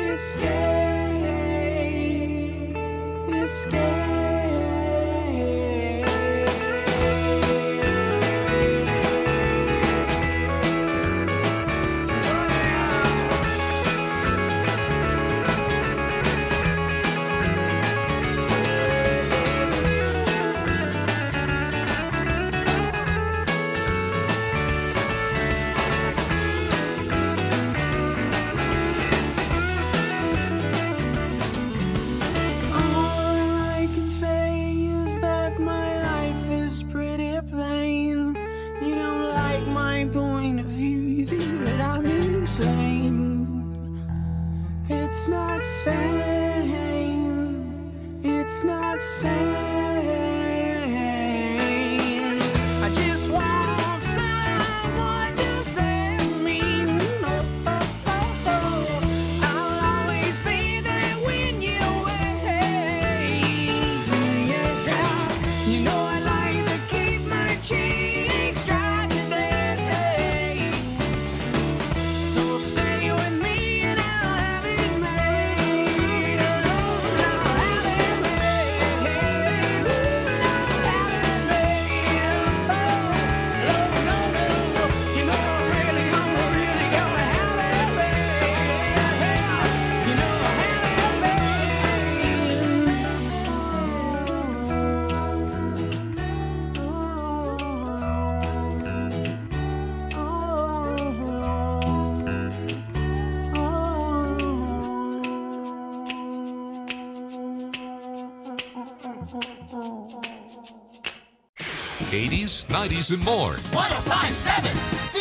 80s, 90s, and more. 105.7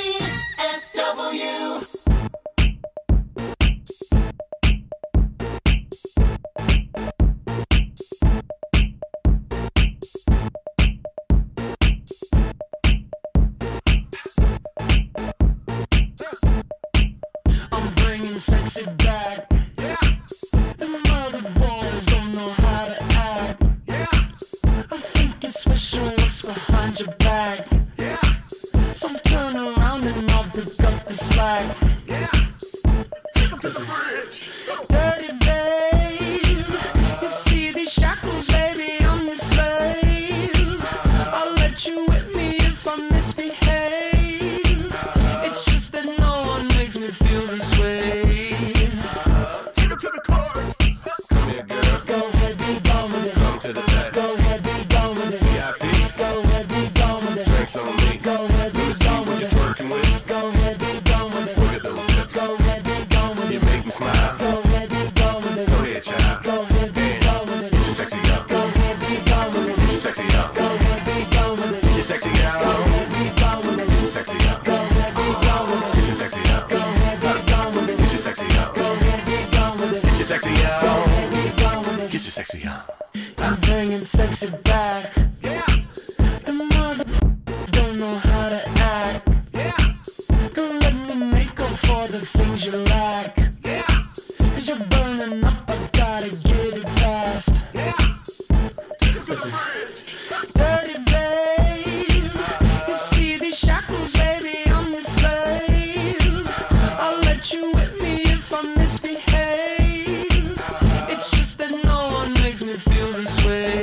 CFW. I'm bringing sexy back. Yeah. The mother boys don't know how to act. Yeah. I think it's special what's behind your back. Yeah. So turn around and I'll pick up the slack. Yeah. Take up to the bridge. Dirty babe. You see these shackles, baby, I'm your slave. I'll let you whip me if I misbehave. It's just that no one makes me feel this way. Take up to the cars. Come here, girl. Go ahead, be gone with it. Come to the back. Go ahead, be gone with it. VIP. Go ahead, be gone with it. Drinks on me. Go ahead, be gone with it. Twerking with. Go ahead, be gone with it. Look at those hips. Go ahead, be gone with You it. make me smile. Go ahead, be gone with it. Go ahead, child. Go ahead, be gone with it. Get your sexy out. Go ahead, be gone with it. Get your sexy out. Go ahead, be gone with it. Get your sexy out. Go ahead, be gone with it. Get your sexy out. Go ahead, be gone with it. Get your sexy out. Go ahead, be gone with it. Get your sexy out. Go ahead, be gone with it. Get your sexy out. Go ahead, be gone with it. Get your sexy out. I'm bringing sexy back. Yeah. The mother don't know how to act. Yeah. Don't let me make up for the things you lack. Yeah. Cause you're burning up, I gotta get it fast. Yeah. Take it to the Listen. bridge. Dirty babe, you see these shackles, baby, I'm your slave. I'll let you whip me if I misbehave. It's just that no one makes me feel this way.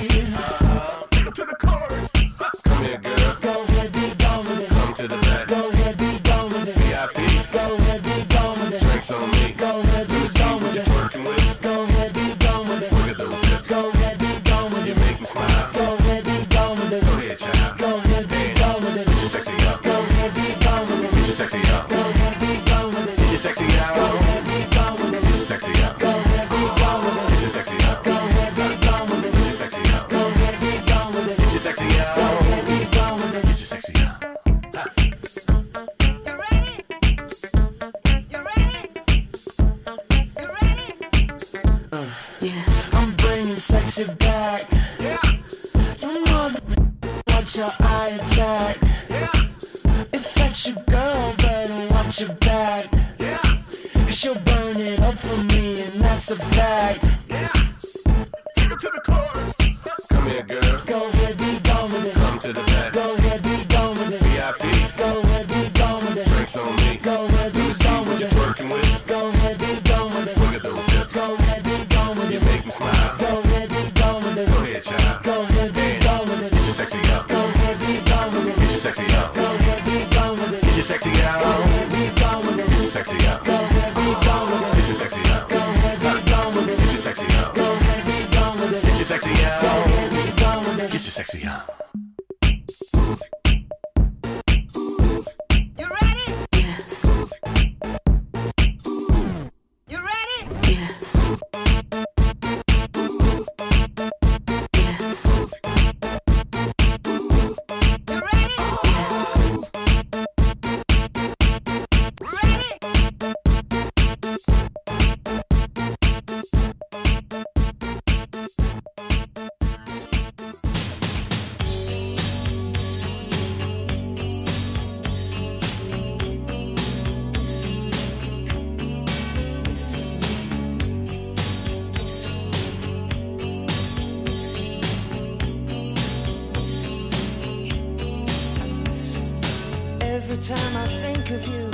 Take it to the cars. Come here, girl. Go ahead, be gone with it. Come to the back. Go ahead, be gone with it. VIP. Go ahead, be gone with it. Drinks on me. Go ahead, be gone with What you it. twerking with. Go ahead, be gone with it. Look at those hips. Go ahead, be gone with You it. make me smile. Go ahead, be gone with it. Go ahead, child. Go ahead, be gone with it. Get your sexy out. Go ahead, be gone with it. Get your sexy out. Go ahead, be gone with it. Get your sexy out. Go ahead, be gone with it. Get your sexy out. Go ahead, be gone with it. Get your sexy out. Go ahead, be gone with it. Get your sexy out. Go ahead, be gone with it. Get your sexy out. Go ahead, be gone with it. Get your sexy out. I'm bringing sexy back. Yeah. Your mother, watch your eye attack. Yeah. If that's your girl, better watch your back. Yeah. Cause she'll burn it up for me, and that's a fact. Yeah. Take it to the cars. Come here, girl. Go ahead, be gone with it. Come to the back. Go ahead, be gone with it. VIP. Go ahead, be gone with it. Drinks on me. Go ahead, be gone What with you it. twerking with. Go ahead, be gone with it. Look at sexy young. Go ahead, be gone with it. Get your sexy young. Go ahead, be gone with it. Get your sexy young. Go ahead, be gone with it. Get your sexy young. Go ahead, be gone with it. Get your sexy young. You ready? Yes. You ready? Yes. Yes. You ready? Ready? Every time I think of you,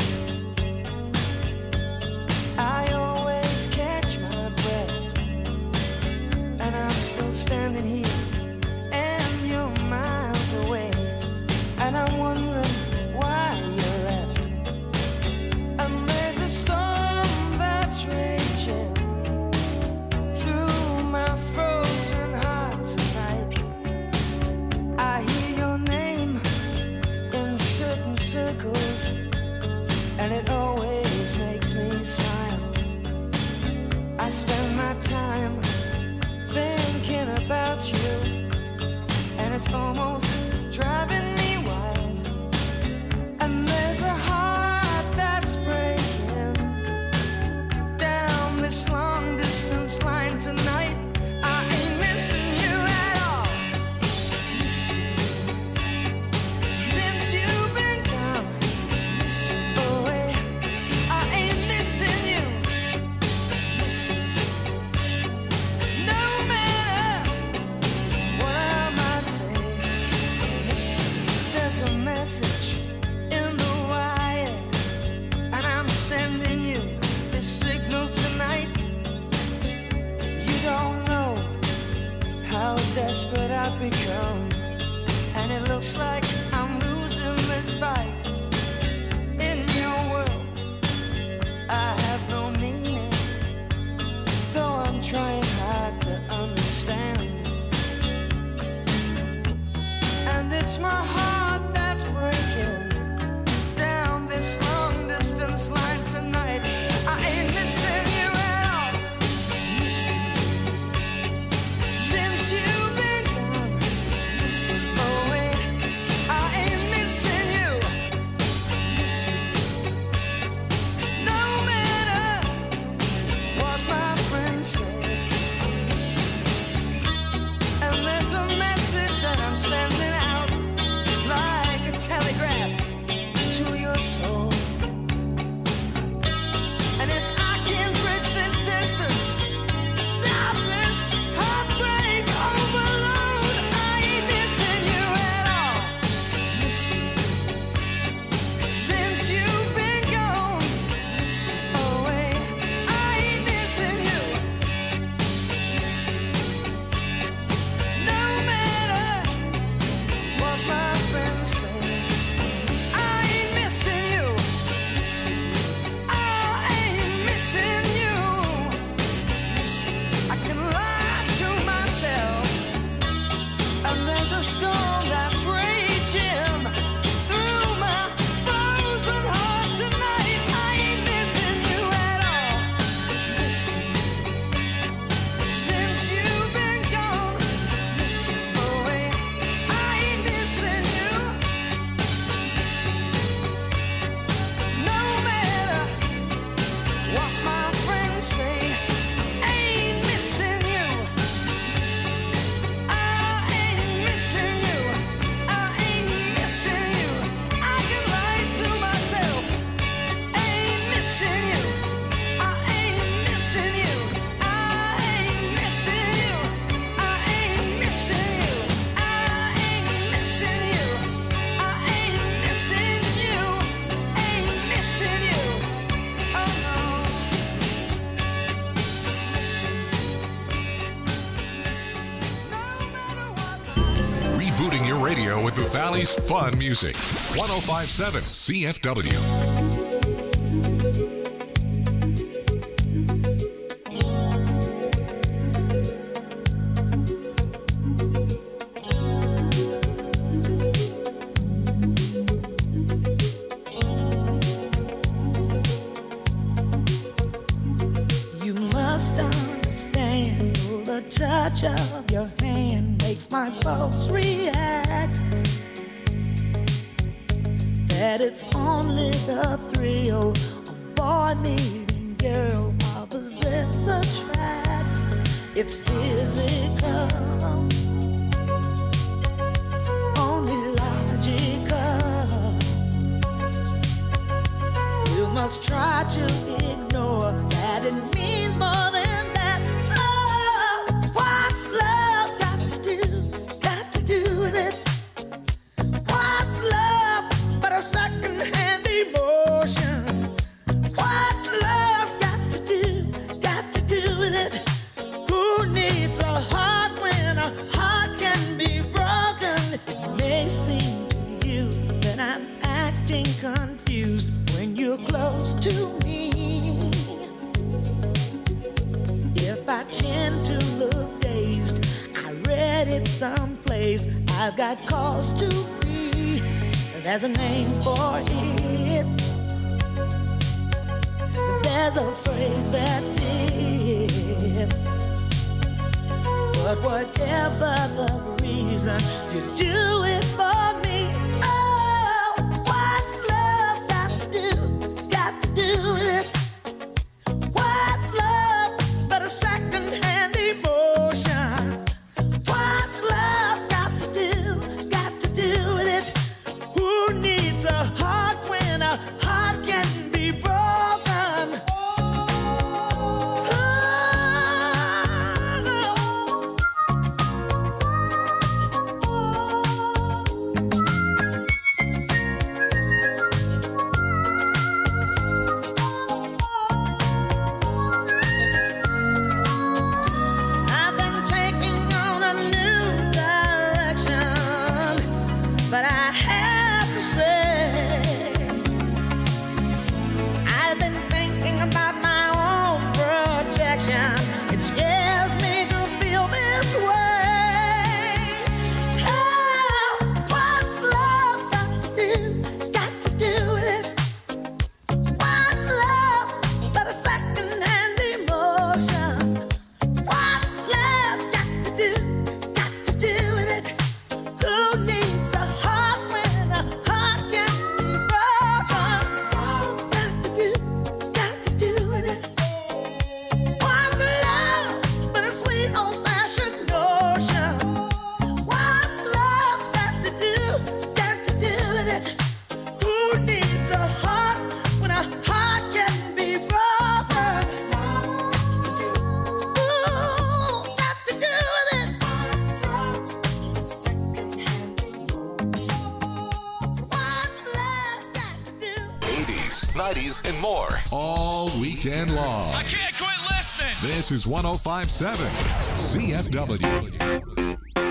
I always catch my breath. And I'm still standing here, and you're miles away. And I'm wondering why you left. And there's a storm that's raging through my frozen heart tonight. I hear your name in certain circles, and it always makes me smile. I spend my time thinking about you, and it's almost driving me wild. And there's a heart that's breaking down this long distance line tonight. I ain't missing you at all. Since you've been gone away, I ain't missing you. No matter what I might say, there's a message in the wire, and I'm sending you this signal tonight. You don't know how desperate I've become, and it looks like I'm losing this fight. In your world, I have no meaning, though I'm trying hard to understand. And it's my heart that's breaking down this long distance line tonight. I ain't missing you at all. Since you've been gone away, I ain't missing you. No matter what my friends say. And there's a message that I'm sending out like a telegraph to your soul. And if I can bridge this distance, stop this heartbreak overload, I ain't missing you at all. Since you've been gone away, I ain't missing you. No matter what my friends say, I ain't missing you. I ain't missing you. I can lie to myself, and there's a storm that's raging through my frozen heart tonight. I ain't missing you at all. Since you've been gone away, I ain't missing you. No matter what my friends say, ain't missing you. I ain't missing you. I ain't missing you. I can lie to myself. Ain't missing you. I ain't missing you. I ain't missing you. I ain't missing you. I ain't missing you. I ain't missing you. Ain't missing you. Oh no. No matter what. Rebooting your radio with the Valley's fun music. 1057 CFW. must understand, the touch of your hand makes my pulse react. That it's only the thrill of boy meeting girl, opposites attract. It's physical, only logical. You must try to ignore that it means more than that. Oh, what's love got to do with it? What's love but a second-hand emotion? What's love got to do with it? Who needs a heart when a heart can be broken? It may seem to you that I'm acting confused when you're close to me. If I tend to look dazed, I read it someplace, I've got cause to be. There's a name for it. There's a phrase that fits. But whatever the reason, you do it for me. Oh, what's love got to do with it? What's love but a second-hand emotion? What's love got to do with it? Who needs a heart when a heart can be broken? I've been taking on a new direction, but I have to say, I've been thinking about my own protection. It scares me to feel this way. Oh, what's love got to do with it? What's love but a second-hand emotion? What's love got to do with it? Who needs a heart when a heart can be broken? What's got to do with it? What's love but a sweet old-fashioned notion? What's love got to do with it? Who needs a heart when a heart can be broken? Ooh, got to do with it. What's love got to do? 80s, 90s, and more. All weekend long. I can't quit listening. This is 105.7 CFW.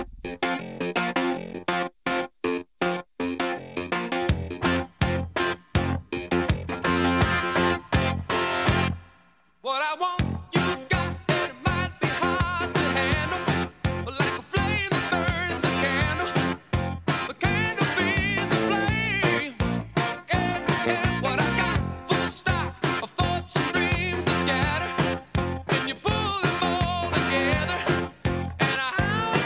What I want, you've got, and it might be hard to handle. But like a flame that burns a candle, the candle feeds the flame. Yeah, yeah, what I got, full stock of thoughts and dreams that scatter. And you pull them all together. And I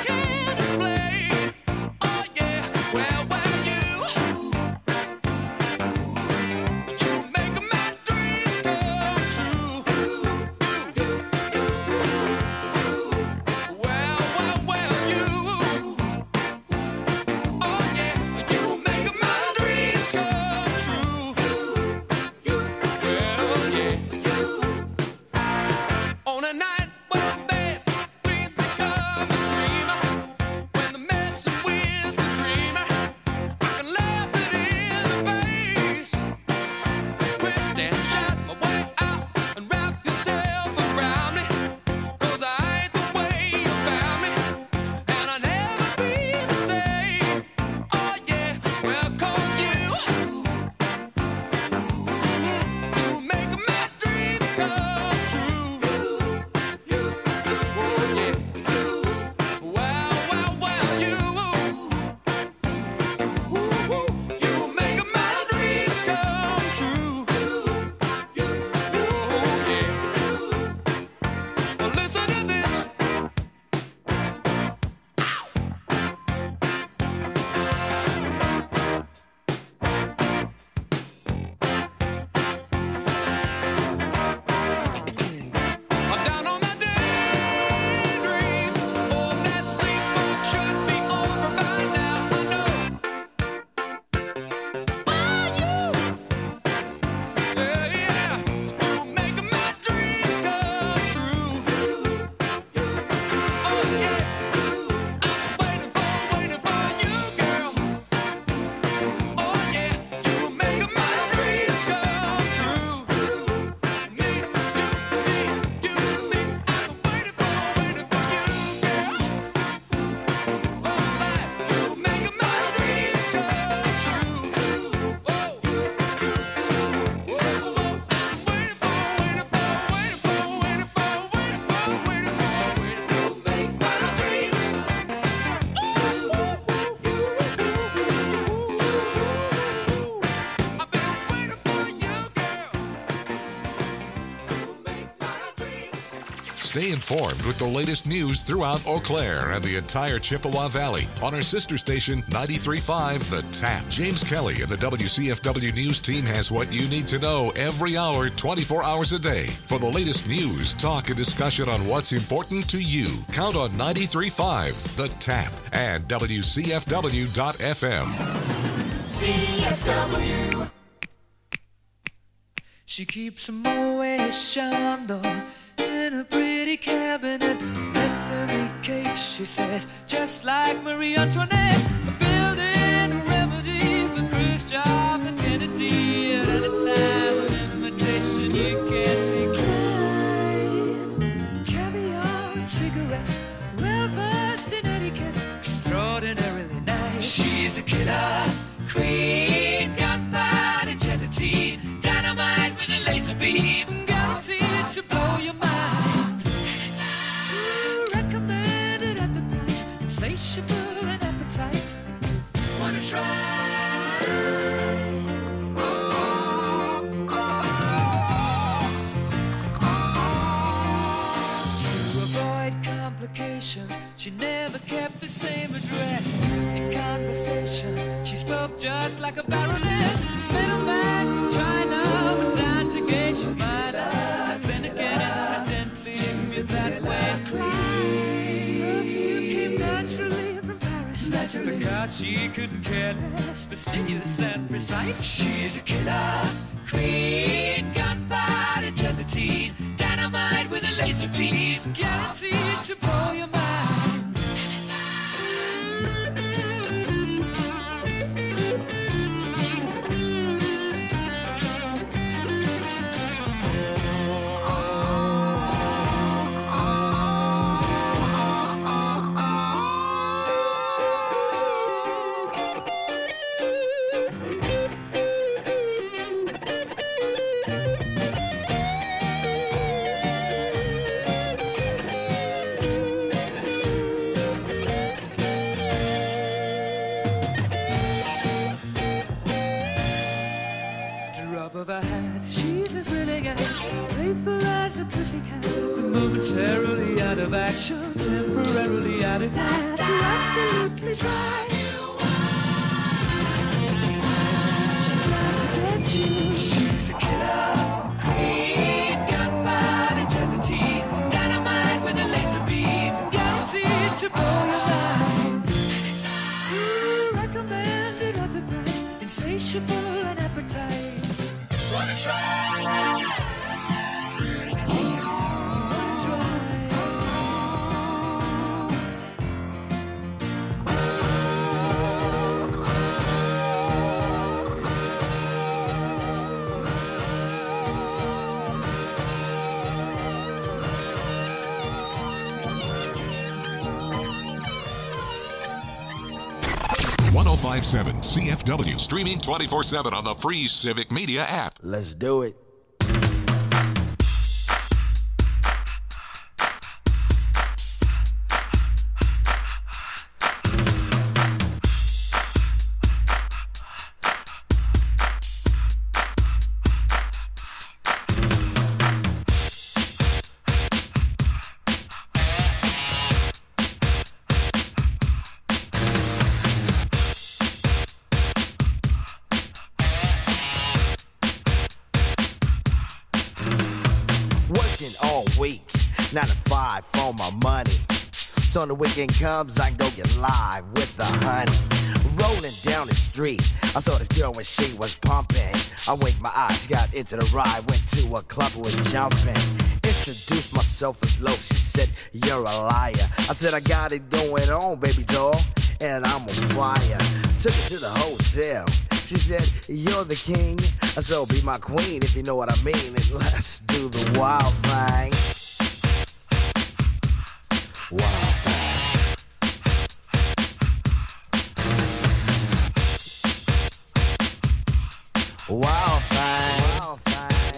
Stay informed with the latest news throughout Eau Claire and the entire Chippewa Valley on our sister station 93.5 The Tap. James Kelly and the WCFW News team has what you need to know every hour, 24 hours a day. For the latest news, talk, and discussion on what's important to you, count on 93.5 The Tap and WCFW.FM. CFW. She keeps a Moet Chandon in a pretty cabinet. Let them eat cake, she says, just like Marie Antoinette. Building a remedy for Khrushchev and Kennedy. At any time, an imitation you can't decline. Caviar and cigarettes, well versed in etiquette, extraordinarily nice. She's a killer queen, gunpowder gelatine, dynamite with a laser beam, guaranteed to blow your mind. Recommended at the price, insatiable and appetite. Wanna try? To avoid complications, she never kept the same address. In conversation, she spoke just like a baroness. Middleman from China went down to gauge. She might have been again incidentally that way. Perfume came naturally from Paris, because she couldn't care less, fastidious and precise. She's a killer queen, gunpowder gelatine, dynamite with a laser beam, guaranteed to blow your mind. Of her hat, she's as willing as playful as the pussycat, but momentarily out of action, temporarily out of gas. You're absolutely dry. She's trying to get you. She's a killer queen, gunpowder gelatine, dynamite with a laser beam, guaranteed to blow your mind. Recommended at the price, insatiable and appetite. Wanna try? .7 CFW, streaming 24/7 on the free Civic Media app. Let's do it. All week, 9 to 5 for my money. So when the weekend comes, I can go get live with the honey. Rolling down the street, I saw this girl when she was pumping. I winked my eyes, got into the ride, went to a club and was jumping. Introduced myself as Loke, she said, you're a liar. I said, I got it going on, baby doll, and I'm on fire. Took her to the hotel. She said, you're the king, so be my queen if you know what I mean. And let's do the wild thing. Wild thing. Wild thing. Wild thing.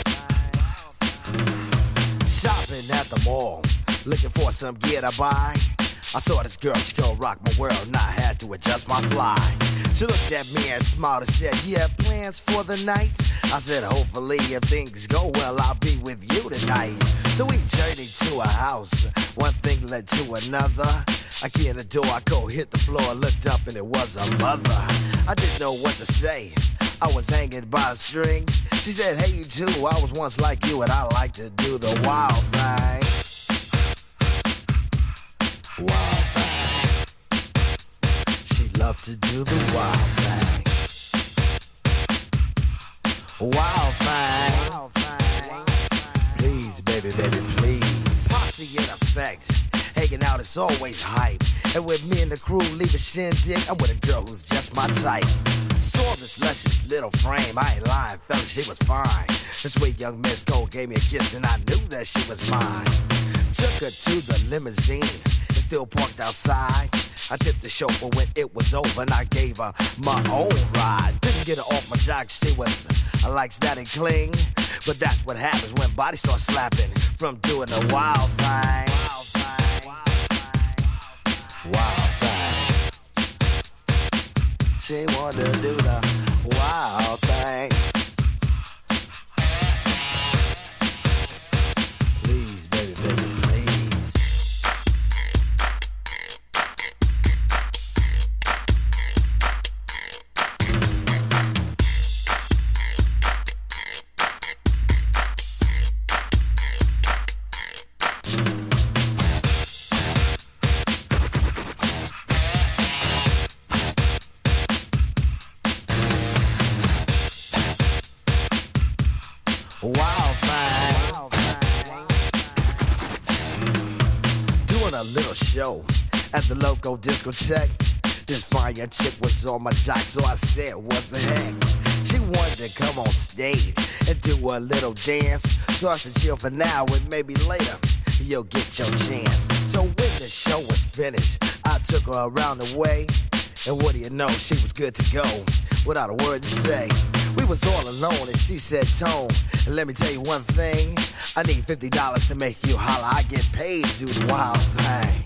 Shopping at the mall, looking for some gear to buy. I saw this girl, she gon' rock my world, and I had to adjust my fly. She looked at me and smiled and said, you have plans for the night? I said, hopefully if things go well, I'll be with you tonight. So we journeyed to a house. One thing led to another. I key in the door, I go hit the floor, looked up and it was a mother. I didn't know what to say. I was hanging by a string. She said, hey you too, I was once like you and I like to do the wild thing. Wild thing. She loved to do the wild thing. Wild thing. Please, baby, baby, please. Posse in effect. Hanging out is always hype. And with me and the crew leave a shindig, I'm with a girl who's just my type. Saw this luscious little frame, I ain't lying, fella, she was fine. This sweet young Miss Gold gave me a kiss and I knew that she was mine. Took her to the limousine, and still parked outside. I tipped the chauffeur when it was over and I gave her my own ride. Didn't get her off my jock, she was like that and cling. But that's what happens when bodies start slapping from doing the wild thing. Wild thing. She wanted to do the wild thing. Please, baby, baby, please. Wild thing. Doing a little show at the local discotheque. This fine young chick was on my jock, so I said, what the heck? She wanted to come on stage and do a little dance. So I said, chill for now and maybe later you'll get your chance. So when the show was finished, I took her around the way. And what do you know, she was good to go without a word to say. We was all alone and she said, Tone, let me tell you one thing. I need $50 to make you holler. I get paid to do the wild thing.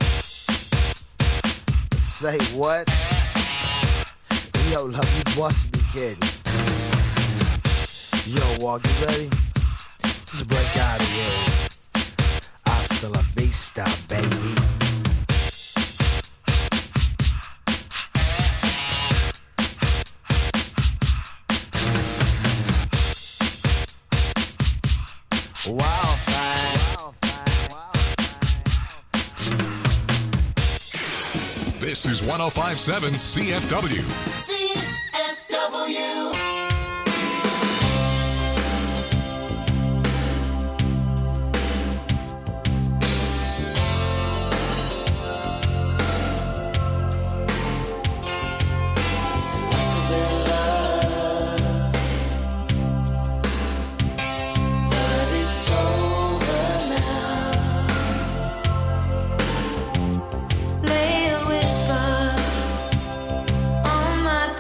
Say what? Yo, love, you must be kidding. Yo, Walk, you ready? Let's break out of here. Hasta la vista, baby. Wild thing. This is 105.7 CFW. CFW. Lay a whisper on my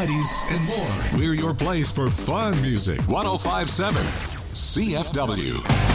90s, and more. We're your place for fun music. 105.7 CFW.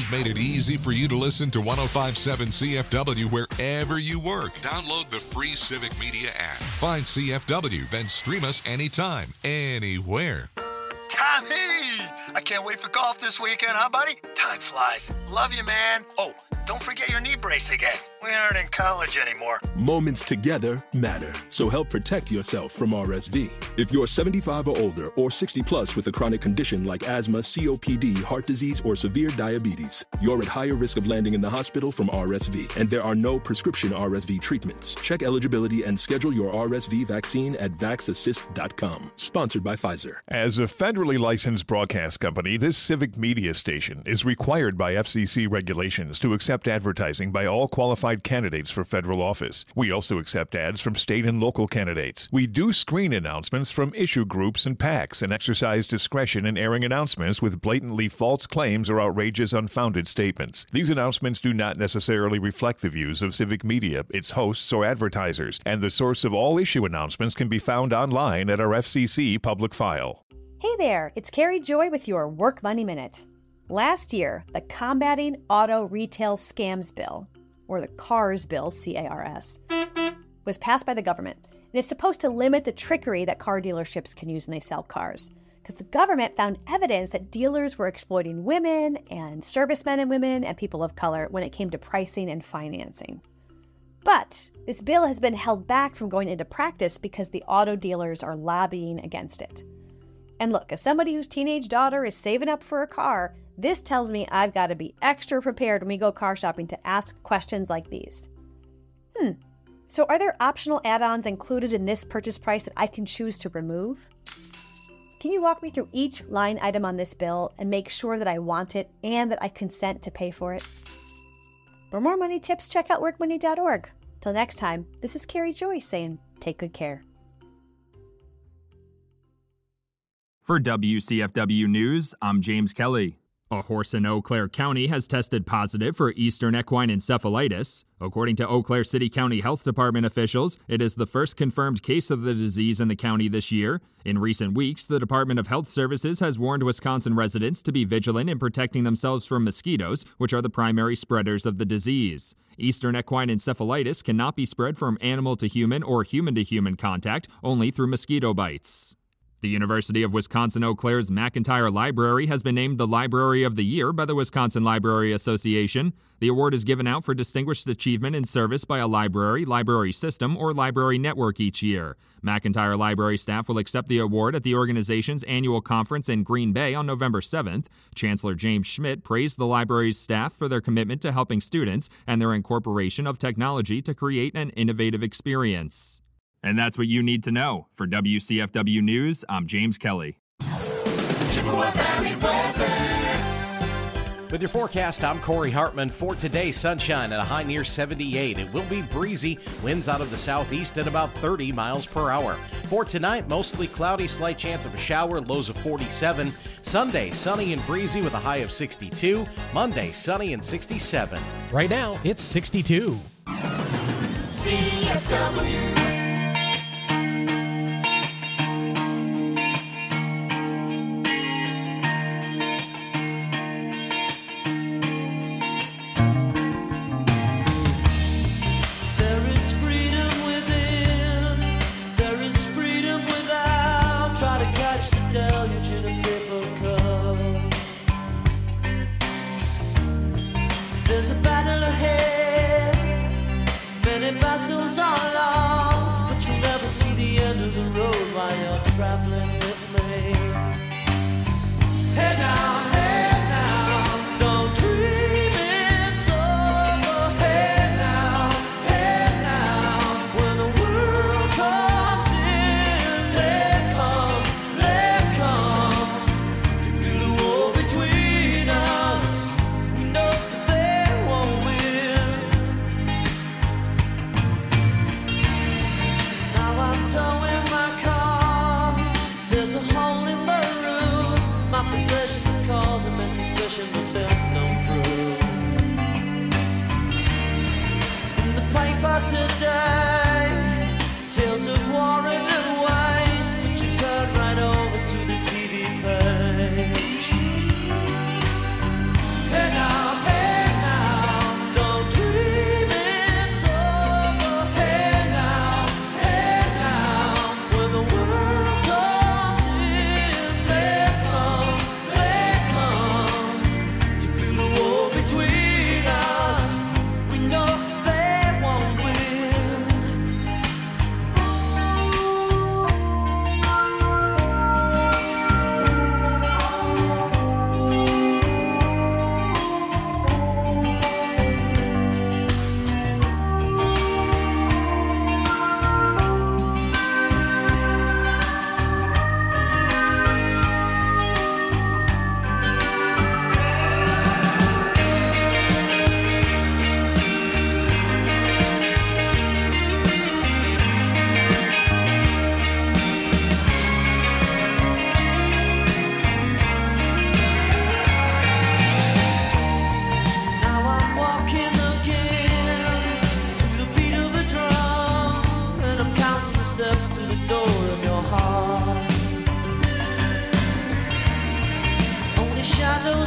We've made it easy for you to listen to 105.7 CFW wherever you work. Download the free Civic Media app. Find CFW, then stream us anytime, anywhere. Tommy! I can't wait for golf this weekend, huh, buddy? Time flies. Love you, man. Oh, don't forget your knee brace again. We aren't in college anymore. Moments together matter, so help protect yourself from RSV. If you're 75 or older or 60 plus with a chronic condition like asthma, COPD, heart disease, or severe diabetes, you're at higher risk of landing in the hospital from RSV, and there are no prescription RSV treatments. Check eligibility and schedule your RSV vaccine at vaxassist.com. Sponsored by Pfizer. As a federally licensed broadcast company, this Civic Media station is required by FCC regulations to accept advertising by all qualified candidates for federal office. We also accept ads from state and local candidates. We do screen announcements from issue groups and PACs and exercise discretion in airing announcements with blatantly false claims or outrageous, unfounded statements. These announcements do not necessarily reflect the views of Civic Media, its hosts, or advertisers, and the source of all issue announcements can be found online at our FCC public file. Hey there, it's Carrie Joy with your Work Money Minute. Last year, the Combating Auto Retail Scams Bill, or the CARS bill, C-A-R-S, was passed by the government. And it's supposed to limit the trickery that car dealerships can use when they sell cars. Because the government found evidence that dealers were exploiting women and servicemen and women and people of color when it came to pricing and financing. But this bill has been held back from going into practice because the auto dealers are lobbying against it. And look, as somebody whose teenage daughter is saving up for a car, this tells me I've got to be extra prepared when we go car shopping to ask questions like these. So are there optional add-ons included in this purchase price that I can choose to remove? Can you walk me through each line item on this bill and make sure that I want it and that I consent to pay for it? For more money tips, check out workmoney.org. Till next time, this is Carrie Joy saying, take good care. For WCFW News, I'm James Kelly. A horse in Eau Claire County has tested positive for Eastern equine encephalitis. According to Eau Claire City County Health Department officials, it is the first confirmed case of the disease in the county this year. In recent weeks, the Department of Health Services has warned Wisconsin residents to be vigilant in protecting themselves from mosquitoes, which are the primary spreaders of the disease. Eastern equine encephalitis cannot be spread from animal to human or human to human contact, only through mosquito bites. The University of Wisconsin-Eau Claire's McIntyre Library has been named the Library of the Year by the Wisconsin Library Association. The award is given out for distinguished achievement in service by a library, library system, or library network each year. McIntyre Library staff will accept the award at the organization's annual conference in Green Bay on November 7th. Chancellor James Schmidt praised the library's staff for their commitment to helping students and their incorporation of technology to create an innovative experience. And that's what you need to know. For WCFW News, I'm James Kelly. Chippewa Valley weather. With your forecast, I'm Corey Hartman. For today, sunshine at a high near 78. It will be breezy, winds out of the southeast at about 30 miles per hour. For tonight, mostly cloudy, slight chance of a shower, lows of 47. Sunday, sunny and breezy with a high of 62. Monday, sunny and 67. Right now, it's 62. CFW. There's a battle ahead, many battles are lost, but you'll never see the end of the road while you're traveling with me. Hey now, don't dream it's over. Hey now, when the world comes in, they come to build a wall between us. We know they won't win. Now I'm towing my car. There's a hole in the roof. My possessions are causing me suspicion, but there's no proof. In the paper today, tales of war and waste, but you turn right over to the TV page. Hey now.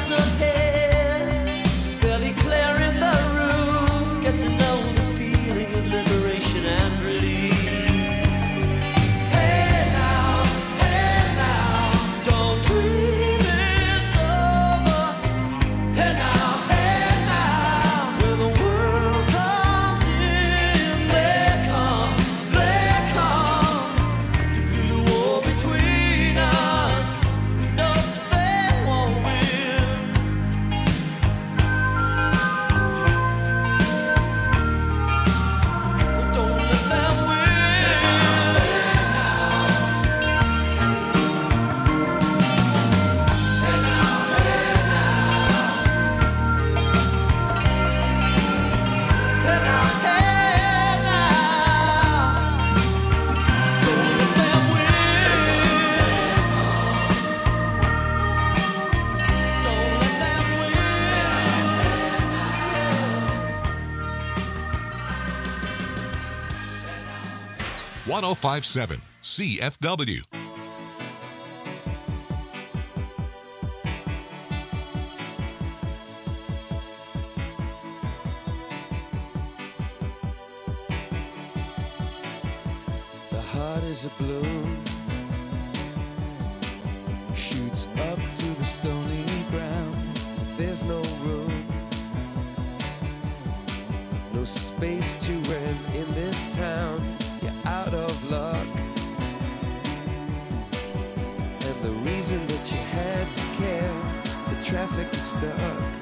miles ahead, barely clearing the roof. Get to know the feeling of liberation and release. Hey now, don't dream it's over. Hey now, when the world comes in, they come to build a war between us. No, they won't win. Don't let them win. 1057 CFW. The heart is a bloom, shoots up through the stony ground. There's no room, no space to rent in this town. You're out of luck, and the reason that you had to care, the traffic is stuck,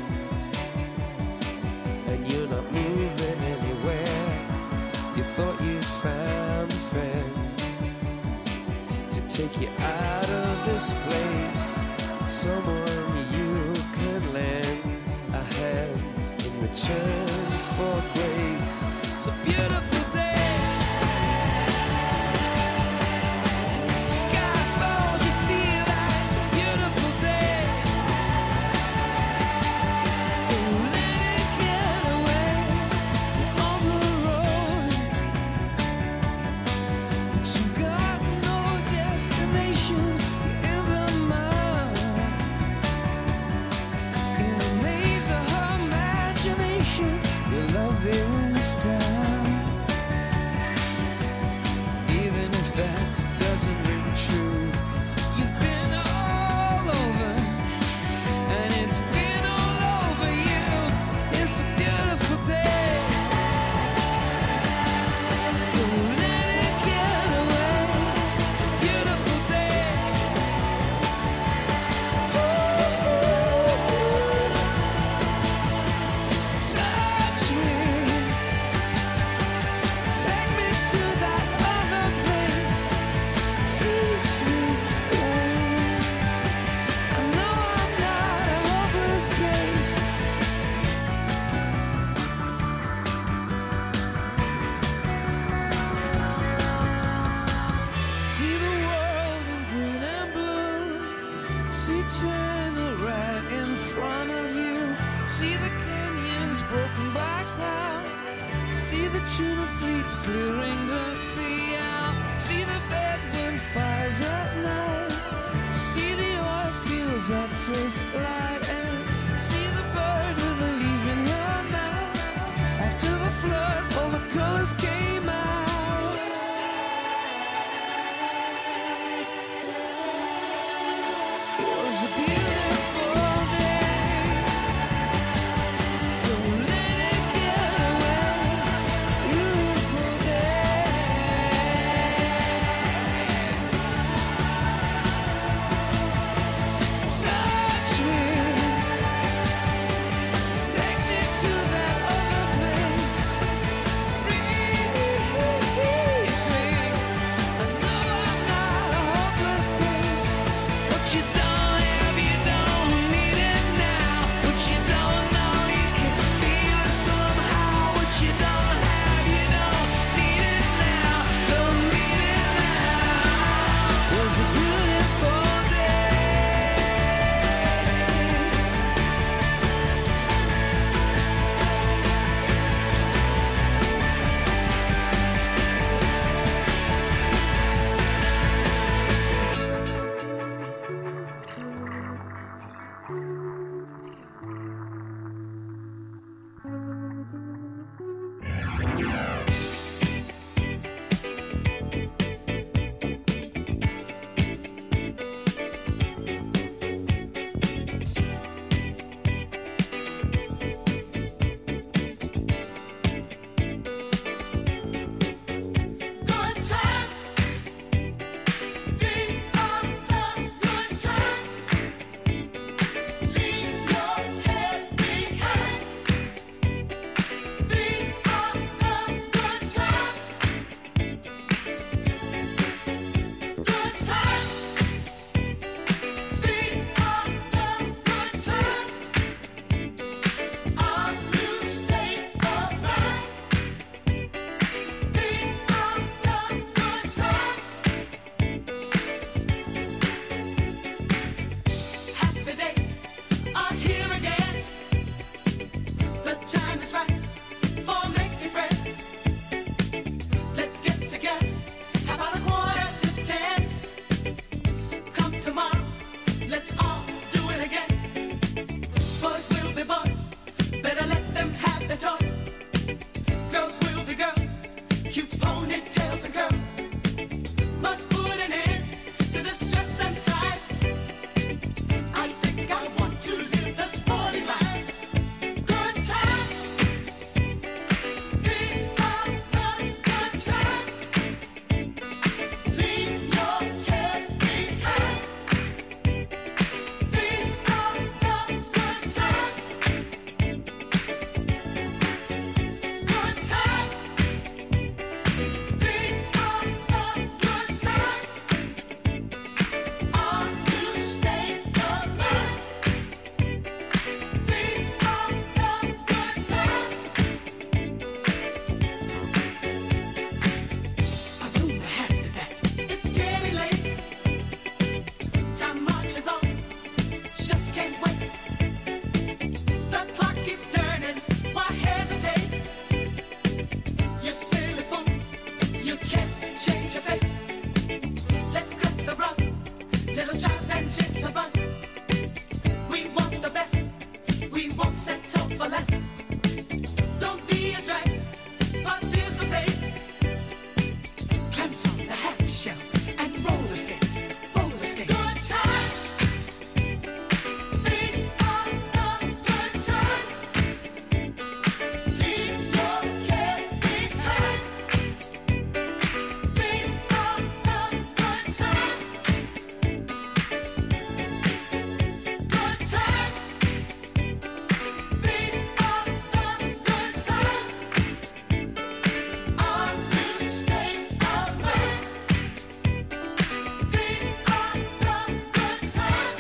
and you're not moving anywhere. You thought you found a friend to take you out of this place, someone you could lend a hand in return for grace. It's a beautiful day. Sky falls, you feel like it's a beautiful day. So let it get away on the road. But you've got no destination. You're in the mud, in a maze of her imagination. Your love is down. Even if that doesn't ring true, you've been all over, and it's been all over you. It's a beautiful day. So let it get away. It's a beautiful day. Touch me, take me to that other place. Teach me, I know I'm not a hopeless case. See the world in green and blue. See China right in front of you. See the canyons broken by cloud. See the tuna fleets clearing the sea out. See the bedroom fires at night. See the oil fields at first light. And see the bird with a leaf in her mouth. After the flood, all the colors came out. It was a beautiful day. So let it get away. Beautiful day. Touch me, take me to that other place. Release me. I know I'm not a hopeless case. What you done, have you done? and gentlemen. We want the best. We won't settle for less. Don't be a drag. Participate. Clams on the half shell and roller skates. Roller skates. Good time. These are the good times. Leave your cares behind. These are the good times. Good times. These are the good times. Our new state of mind. These are the good times.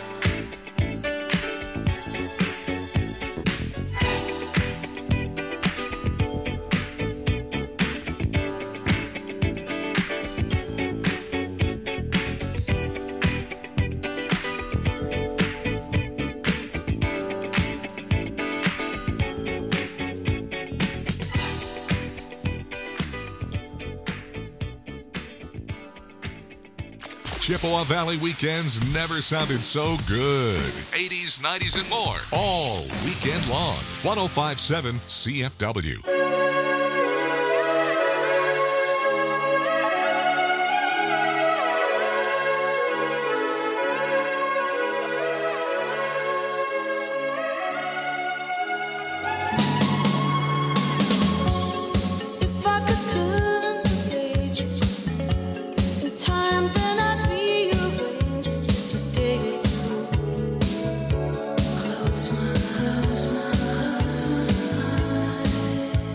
Chippewa Valley weekends never sounded so good. 80s, 90s, and more. All weekend long. 105.7 CFW. If I could turn the page in time, then I'd rearrange just a day or two. Close my eyes.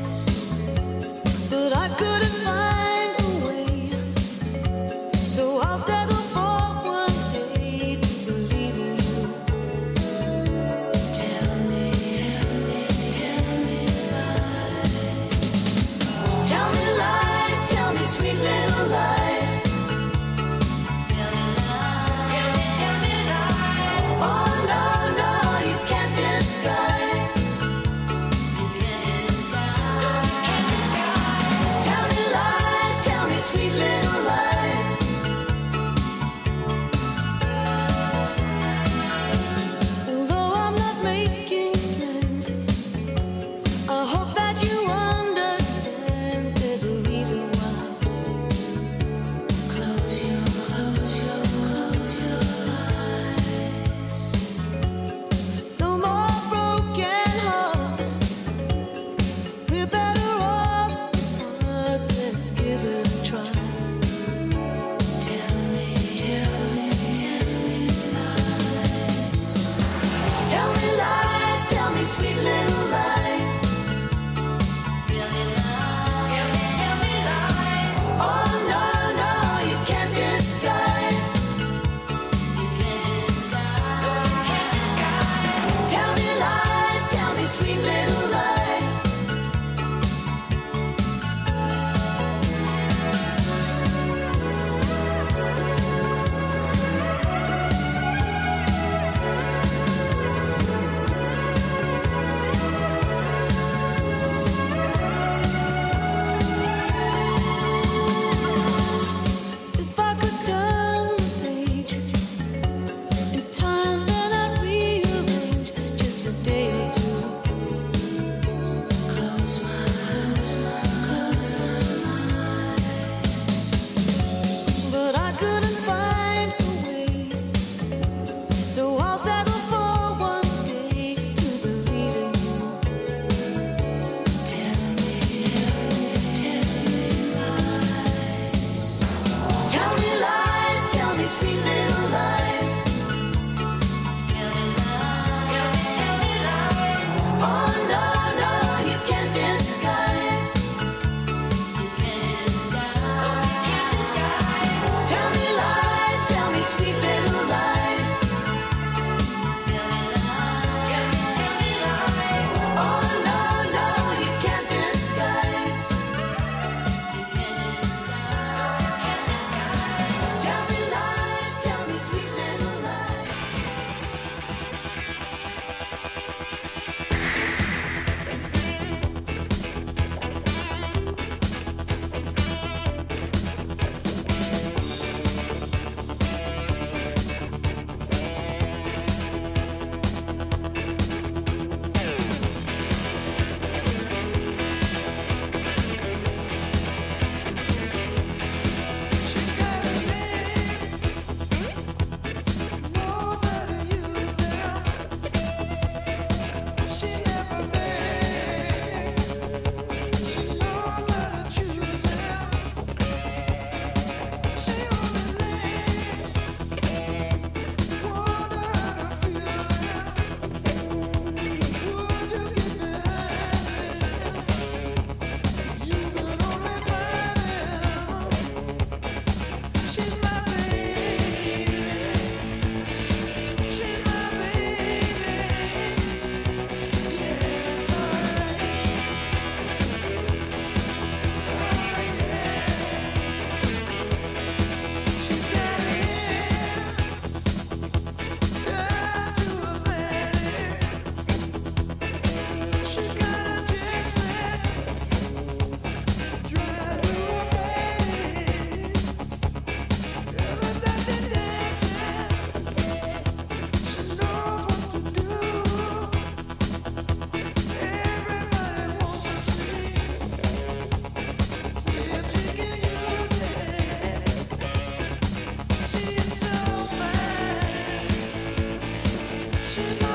She